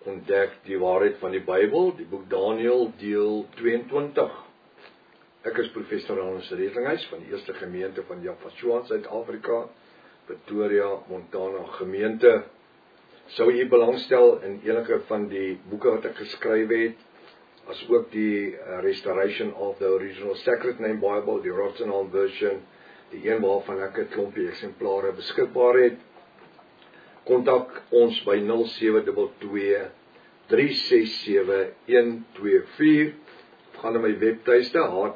ontdek die waarheid van die Bybel, die boek Daniël, deel 22. Ek is professor Hans Redlinghuis van die eerste gemeente van Jaffa in Suid-Afrika, Pretoria, Montana gemeente. Sou u belangstel in enige van die boeke wat ek geskryf het, as ook die Restoration of the Original Sacred Name Bible, die Rotherham version, die een waarvan ek 'n klompie eksemplare beskikbaar het, kontak ons by 0722 367 124, gaan na my webtuiste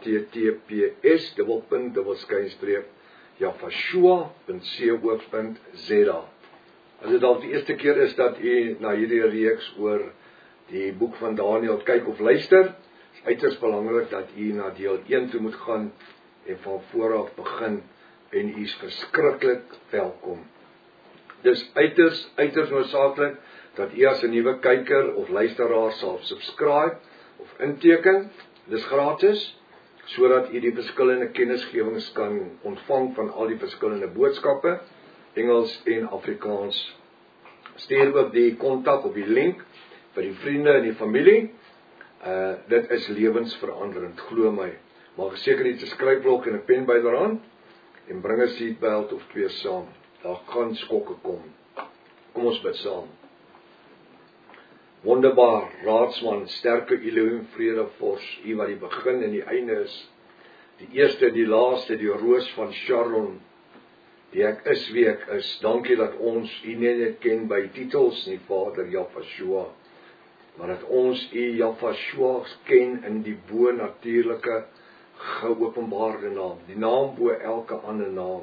https://jaffashua.co.za. As dit al die eerste keer is dat u na hierdie reeks oor die boek van Daniël kyk of luister, is uiters belangrik dat u na deel 1 toe moet gaan en van vooraf begin, en u is verskriklik welkom. Dis uiters noodsaaklik dat u as 'n nuwe kyker of luisteraar sal subscribe of inteken. Dis gratis, sodat u die verskillende kennisgewings kan ontvang van al die verskillende boodskappe, Engels en Afrikaans. Stuur ook die kontak op die link vir die vriende en die familie. Dit is lewensveranderend, glo my. Maak seker iets 'n skryfblok en 'n pen byderhand en bring 'n seatbelt of 2 saam. Daar gaan skokke kom. Kom ons bid saam. Wonderbaar, raadsman, sterke Elohim, vrede vors, u wat die begin en die einde is, die eerste, die laaste, die roos van Sharon, die ek is wie ek is. Dankie dat ons u nie net ken by titels nie, Vader Jaffashua, maar dat ons u Jaffashua ken in die bo-natuurlike geopenbaarde naam, die naam bo elke ander naam.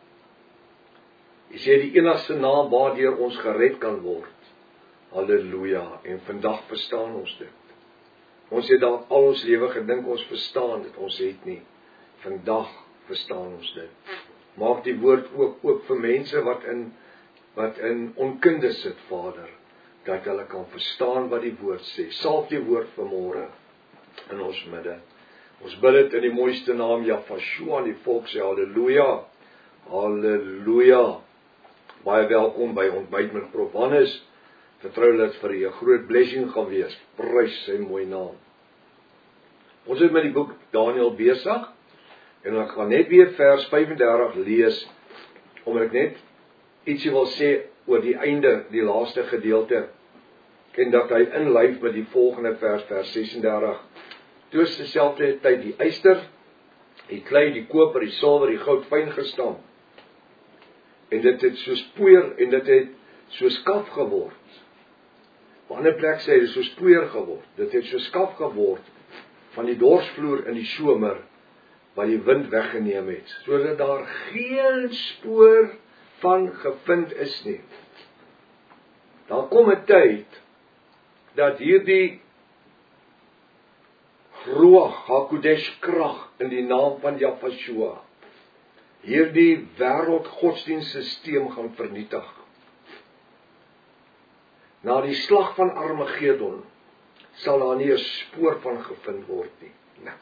U sê die enigste naam waardeur ons gered kan word. Halleluja, en vandag verstaan ons dit. Ons het daar al ons lewe gedink ons verstaan dit, ons het nie. Vandag verstaan ons dit. Maak die woord ook oop vir mense wat in onkunde sit, Vader, dat hulle kan verstaan wat die woord sê. Salf die woord vanmôre in ons midde. Ons bid dit in die mooiste naam Jaffashua, en die volk sê halleluja, halleluja. Baie welkom by Ontbyt met Prof Hannes. Vertrou dat vir u 'n groot blessing gaan wees. Prys sy mooi naam. Ons is met die boek Daniël besig, en ek gaan net weer vers 35 lees, omdat ek net ietsie wil sê oor die einde, die laaste gedeelte, en dat hy inlyf met die volgende vers 36. Toe is dieselfde tyd die yster, die klei, die koper, die silwer, die goud fyn gestamp, en dit het soos poeier, en dit het soos kaf geword. Op 'n ander plek sê hy, dit is soos poeier geword, dit het soos kaf geword, van die dorsvloer in die somer, wat die wind weggeneem het, sodat daar geen spoor van gevind is nie. Daar kom 'n tyd, dat hierdie Ruach HaKodesh krag in die naam van Jaffashua, hierdie wêreld godsdienstsysteem gaan vernietig. Na die slag van Armageddon, sal daar nie 'n spoor van gevind word nie.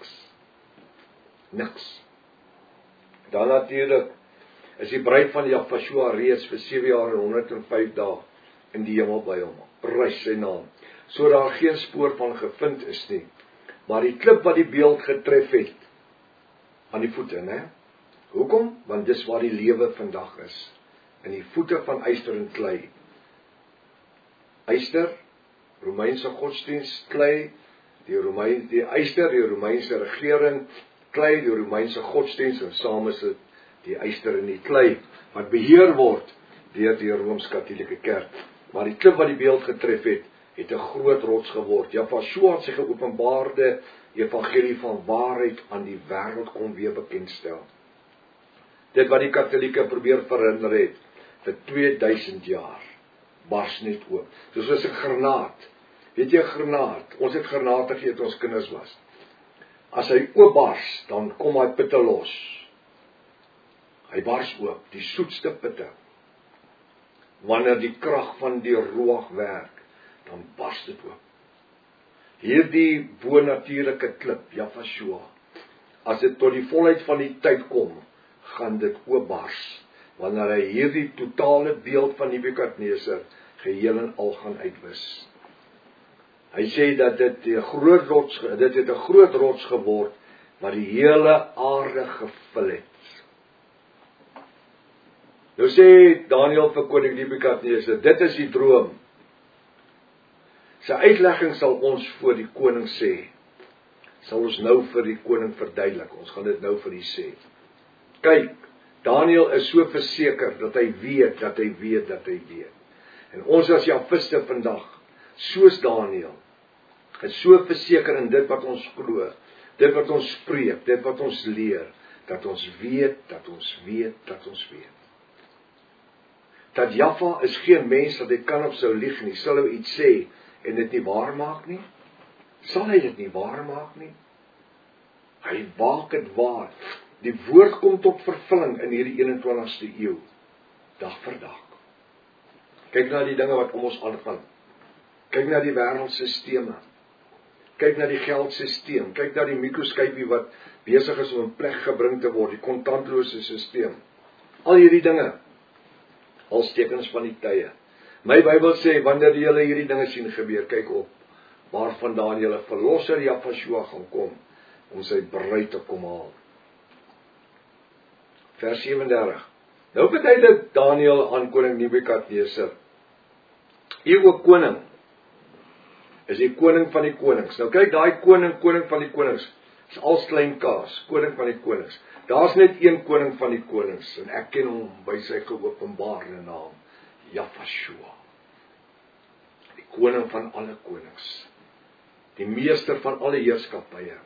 Niks. Dan natuurlik is die bruid van Jaffashua reeds vir 7 jaar en 105 dae in die hemel by hom. Prys sy naam. So daar geen spoor van gevind is nie. Maar die klip wat die beeld getref het, aan die voete, né? Hoekom? Want dis waar die lewe vandag is. In die voete van yster en klei. Yster, Romeinse godsdienst, klei, die yster, die Romeinse regering, klei, die Romeinse godsdienst, en saam is dit die yster en die klei, wat beheer word deur die Rooms-Katolieke Kerk. Maar die klip wat die beeld getref het 'n groot rots geword. Jaffashua het sy geopenbaarde evangelie van waarheid aan die wêreld kom weer bekendstel. Dit wat die Katolieke probeer verhinder het vir 2000 jaar, bars net oop. Soos 'n granaat. Weet jy, 'n granaat, ons het granate gegee toe ons kinders was. As hy oop bars, dan kom hy pitte los. Hy bars oop, die soetste pitte. Wanneer die krag van die Ruach werk, dan bars dit oop. Hierdie bo-natuurlike klip, Jaffashua, as dit tot die volheid van die tyd kom, gaan dit oopbars, wanneer hy hierdie totale beeld van Nebukadneser geheel en al gaan uitwis. Hy sê dat dit het 'n groot rots geword wat die hele aarde gevul het. Nou sê Daniël vir koning Nebukadneser, dit is die droom. Sy uitlegging sal ons voor die koning sê. Sal ons nou vir die koning verduidelik. Ons gaan dit nou vir u sê. Kyk, Daniël is so verseker dat hy weet, dat hy weet, dat hy weet. En ons as Jahwiste vandag, soos Daniël, is so verseker in dit wat ons glo, dit wat ons spreek, dit wat ons leer, dat ons weet, dat ons weet, dat ons weet. Dat Jahwe is geen mens dat hy kan of sou lieg nie, sal hy iets sê en dit nie waar maak nie? Sal hy dit nie waar maak nie? Hy maak dit waar. Die woord kom tot vervulling in hierdie 21ste eeu, dag vir dag. Kyk na die dinge wat om ons aangaan. Kyk na die wêreldstelsels. Kyk na die geldstelsel. Kyk na die mikroskopie wat besig is om in plek gebring te word, die kontantlose stelsel. Al hierdie dinge, als tekens van die tye. My Bybel sê, wanneer julle hierdie dinge sien gebeur, kyk op, waarvandaan julle verlosser Jahwe gaan kom, om sy bruid te kom haal. Vers 37. Nou beduidelik Daniël aan koning Nebukadneser. U ook koning, is die koning van die konings. Nou kyk, daai koning van die konings, is als klein kaas, koning van die konings. Daar's net een koning van die konings, en ek ken hom by sy geopenbaarde naam, Jahwe. Die koning van alle konings. Die meester van alle heerskappye.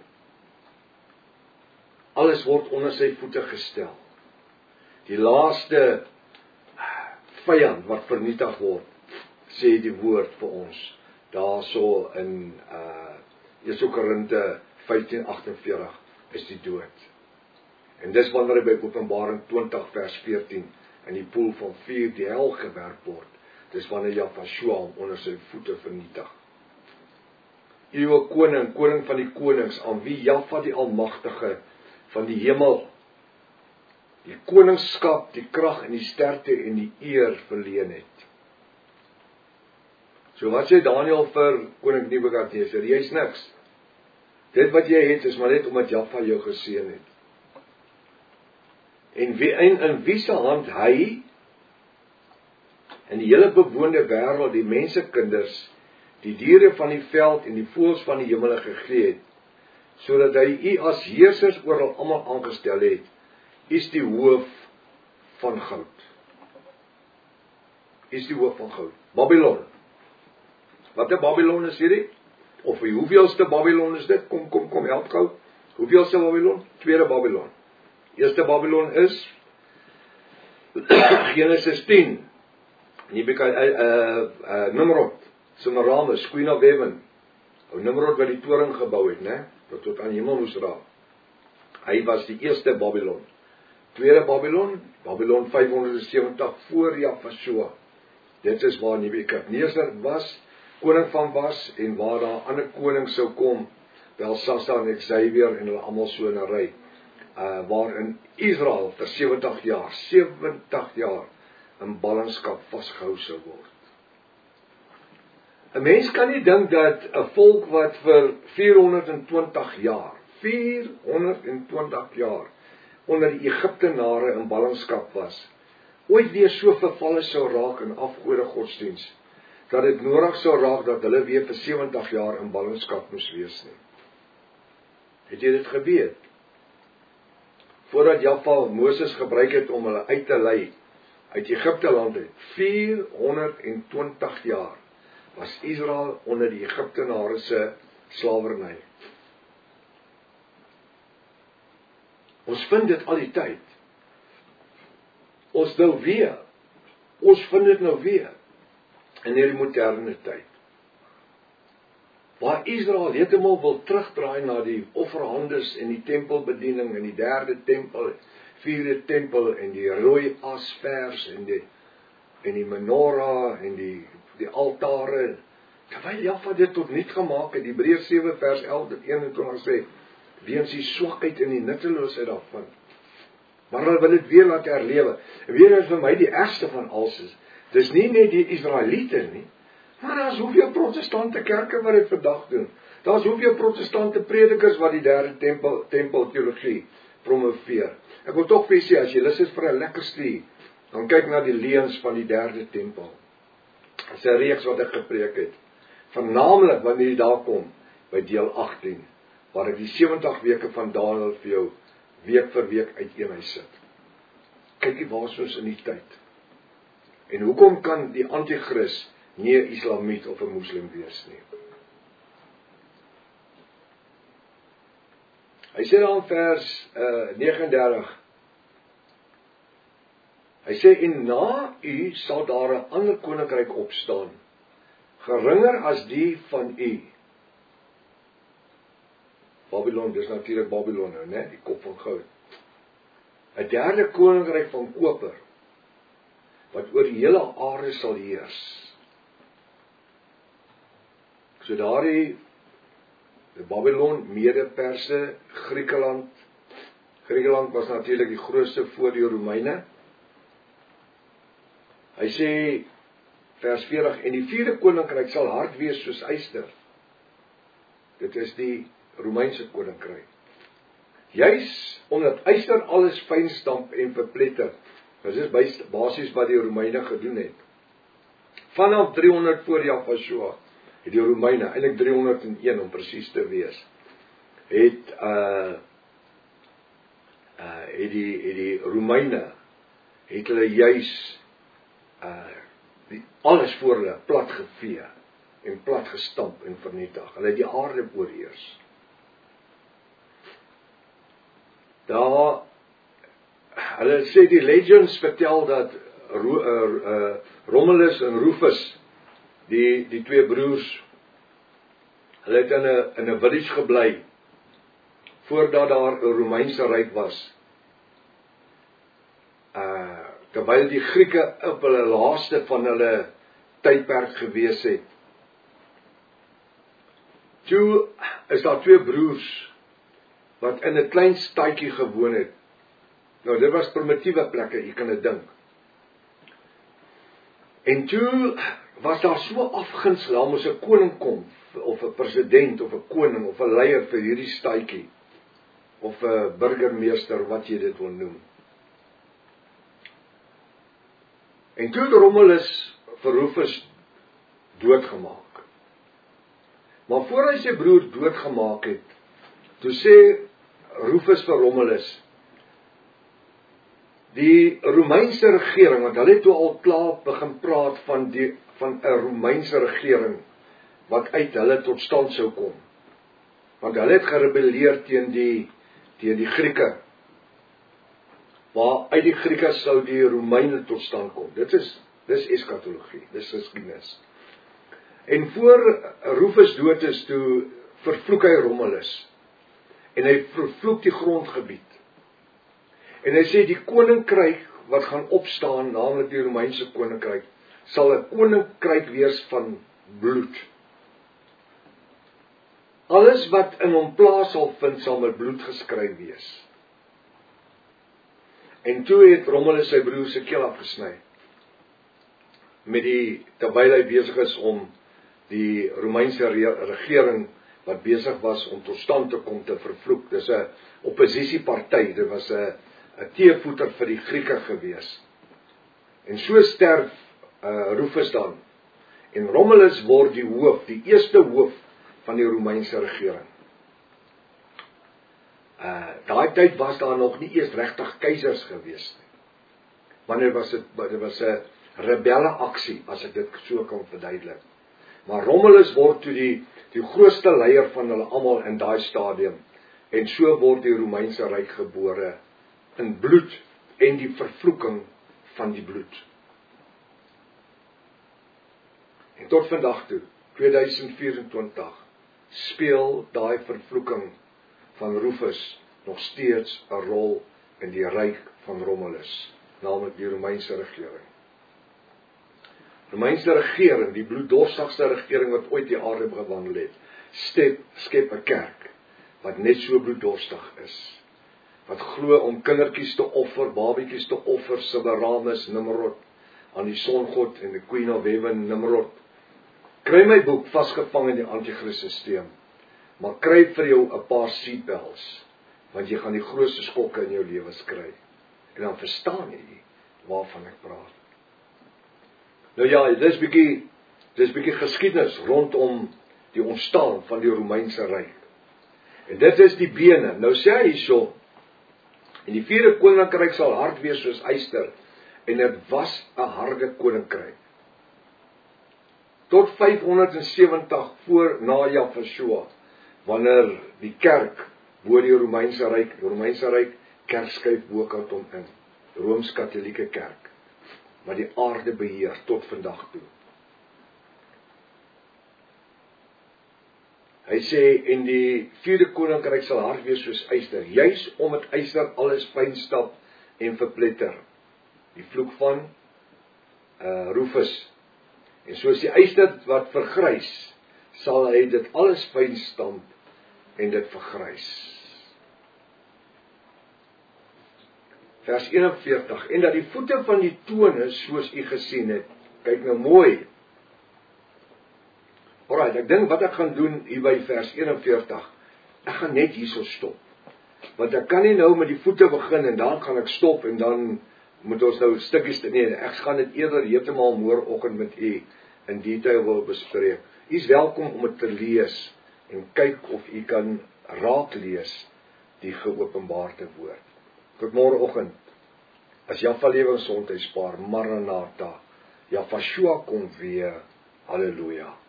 Alles word onder sy voete gestel. Die laaste vyand wat vernietig word, sê die woord vir ons, daarso in 1 Korinte 15:48, is die dood. En dis wanneer hy by Openbaring 20 vers 14, in die poel van vuur die hel gewerp word, dis wanneer Jahwe hom onder sy voete vernietig. U koning van die konings, aan wie Jahwe die Almagtige van die hemel, die koningskap, die krag en die sterkte en die eer verleen het. So wat sê Daniël vir koning Nebukadneser? Jy's niks. Dit wat jy het is maar net omdat Jahwe jou geseën het. En in wie se hand hy in die hele bewoonde wêreld, die mensekinders, die diere van die veld en die voëls van die hemel gegee het, sodat hy u as heersers oor almal aangestel het, is die hoof van goud. Is die hoof van goud. Babylon. Wat 'n Babylon is hierdie? Of hoeveelste Babylon is dit? Kom, help gou. Hoeveelste Babylon? Tweede Babylon. Eerste Babylon is Genesis 10. Nimrod, Semiramis, Queen of Heaven. Nimrod wat die toring gebou het, né? Wat tot aan hemel moes raak. Hy was die eerste Babylon. Tweede Babylon, Babylon 570 voor Jahwe. Dit is waar Nebukadneser was, koning van was, en waar daar ander konings sou kom, Belshazzar en Xavier en hulle almal so in 'n ry. Waarin Israel vir 70 jaar in ballingskap vasgehou sou word. 'n Mens kan nie dink dat 'n volk wat vir 420 jaar onder die Egiptenare in ballingskap was, ooit weer so vervalle sou raak in afgode godsdiens, dat dit nodig sou raak dat hulle weer vir 70 jaar in ballingskap moes wees nie. Het jy dit geweet? Voordat Jahwe Moses gebruik het om hulle uit te lei uit Egipte land uit, 420 jaar was Israel onder die Egiptenare se slawerny. Ons vind dit al die tyd. Ons vind dit nou weer in hierdie moderne tyd. Waar Israel heeltemal wil terugdraai na die offerhandes en die tempelbediening en die derde tempel, vierde tempel en die rooi asvers en die menorah en die altare. Terwyl Jahwe dit tot niet gemaak het, Hebreërs 7 vers 11 tot 21 sê, weens die swakheid en die nutteloosheid daarvan. Maar hulle wil dit weer laat herlewe. En weer is vir my die ergste van alles is, dis nie net die Israeliete nie, Maar daar's hoeveel protestante kerke wat dit vandag doen. Daar's hoeveel protestante predikers wat die derde tempel teologie promoveer. Ek wil tog vir julle sê, as jy lus is vir 'n lekker studie, dan kyk na die leuns van die derde tempel. Dit is 'n reeks wat ek gepreek het. Vernaamlik wanneer jy daar kom by deel 18, waar ek die 70 weke van Daniël vir jou week vir week uiteen sit. Kyk jy waar ons in die tyd. En hoekom kan die anti-kris nie 'n islamiet of 'n moslim wees nie? Hy sê dan in vers 39, hy sê, en na u sal daar 'n ander koninkryk opstaan, geringer as die van u. Babylon, dis natuurlik Babylon nou, né? Die kop van goud. 'n derde koninkryk van koper, wat oor die hele aarde sal heers. So daardie Babylon, Mede-Perse, Griekeland was natuurlik die grootste voor die Romeine. Hy sê, vers 40, en die vierde koninkryk sal hard wees soos yster. Dit is die Romeinse koninkryk. Juis omdat yster alles fyn stamp en verpletter. Dit is basies wat die Romeine gedoen het. Vanaf 300 voor Joshua het die Romeine, eintlik 301 om presies te wees, het die Romeine het hulle juis alles voor hulle plat gevee en plat gestamp en vernietig. Hulle het die aarde oorheers. Hulle sê die legends vertel dat Romulus en Rufus, die twee broers, hulle het in 'n village gebly voordat daar 'n Romeinse ryk was. Terwyl die Grieke op hulle laaste van hulle tydperk gewees het. Toe is daar twee broers wat in 'n klein stadjie gewoon het. Nou, dit was primitiewe plekke, jy kan dit dink. En toe was daar so afguns, daar moes 'n koning kom, of 'n president, of 'n koning, of 'n leier vir hierdie stadjie, of 'n burgemeester, wat jy dit wil noem. En toe het Romulus vir Rufus doodgemaak. Maar voor hy sy broer doodgemaak het, toe sê Rufus vir Romulus, die Romeinse regering, want hulle het toe al klaar begin praat van 'n Romeinse regering wat uit hulle tot stand sou kom. Want hulle het gerebelleer teen die Grieke. Waar uit die Grieke sou die Romeine tot stand kom. Dis eskatologie, dis geskiedenis. En voor Rufus dood is, toe vervloek hy Romulus. En hy vervloek die grondgebied. En hy sê die koninkryk wat gaan opstaan, naamlik die Romeinse koninkryk, sal 'n koninkryk wees van bloed. Alles wat in hom plaas sal vind, sal met bloed geskryf wees. En toe het Romulus sy broer se keel afgesny. Terwyl hy besig is om die Romeinse regering wat besig was om tot stand te kom te vervloek. Dis 'n opposisieparty, dit was 'n teevoeter vir die Grieke gewees. En so sterf Rufus dan. En Romulus word die hoof, die eerste hoof van die Romeinse regering. Daai tyd was daar nog nie eers regtig keisers gewees nie. Wanneer dit was 'n rebelle aksie, as ek dit so kan verduidelik. Maar Romulus word toe die grootste leier van hulle almal in daai stadium. En so word die Romeinse ryk gebore in bloed en die vervloeking van die bloed. En tot vandag toe, 2024, speel daai vervloeking van Rufus nog steeds 'n rol in die ryk van Romulus, naamlik die Romeinse regering. Romeinse regering, die bloeddorstigste regering wat ooit die aarde gewandel het, skep 'n kerk wat net so bloeddorstig is. Wat glo om kindertjies te offer, babietjies te offer, Semiramis, Nimrod, aan die songod en die Queen of Heaven, Nimrod, Kry my boek Vasgevang in die Anti-Christ-Sisteem, maar kry vir jou 'n paar seatbelts, want jy gaan die grootste skokke in jou lewe kry. En dan verstaan jy waarvan ek praat. Nou ja, dis bietjie geskiedenis rondom die ontstaan van die Romeinse Ryk. En dit is die bene. Nou sê hy hierso, en die 4de koninkryk sal hard wees soos yster, en dit was 'n harde koninkryk. Tot 570 voor na Jahweh, wanneer die kerk bo die Romeinse Ryk kerkskyf bokant hom in, Rooms-Katolieke kerk, wat die aarde beheer tot vandag toe. Hy sê, en die 4de koninkryk sal hard wees soos yster, juis omdat yster alles fynstap en verpletter. Die vloek van Rufus. En soos die yster wat vergrys, sal hy dit alles fynstamp en dit vergrys. Vers 41, en dat die voete van die tone soos u gesien het. Kyk nou mooi. Alright, ek dink wat ek gaan doen hier by vers 41, ek gaan net hierso stop. Want ek kan nie nou met die voete begin en dan gaan ek stop en dan moet ons nou stukkies nee, ek gaan dit eerder heeltemal môreoggend met u in detail wil bespreek. U is welkom om dit te lees en kyk of u kan raak lees die geopenbaarde woord. Tot môreoggend, as Jahwe lewe en gesondheid spaar, Maranatha, Jahwe kom weer, halleluja.